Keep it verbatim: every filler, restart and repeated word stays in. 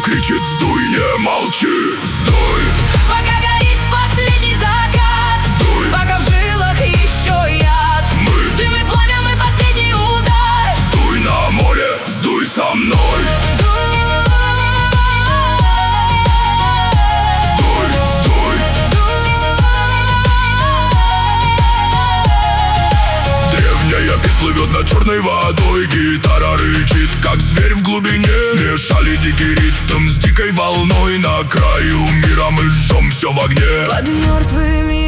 кричит: сдуй, не молчи, сдуй. Пока горит последний закат, Сдуй. пока в жилах еще яд, Мы дым и пламя, мы последний удар. Сдуй на море, сдуй со мной. Сдуй, сдуй. Древняя песня плывет над черной водой, гитара рычит, как зверь в глубине. Смешали дикий ритм с дикой волной. На краю мира мы жжем все в огне. Под мертвыми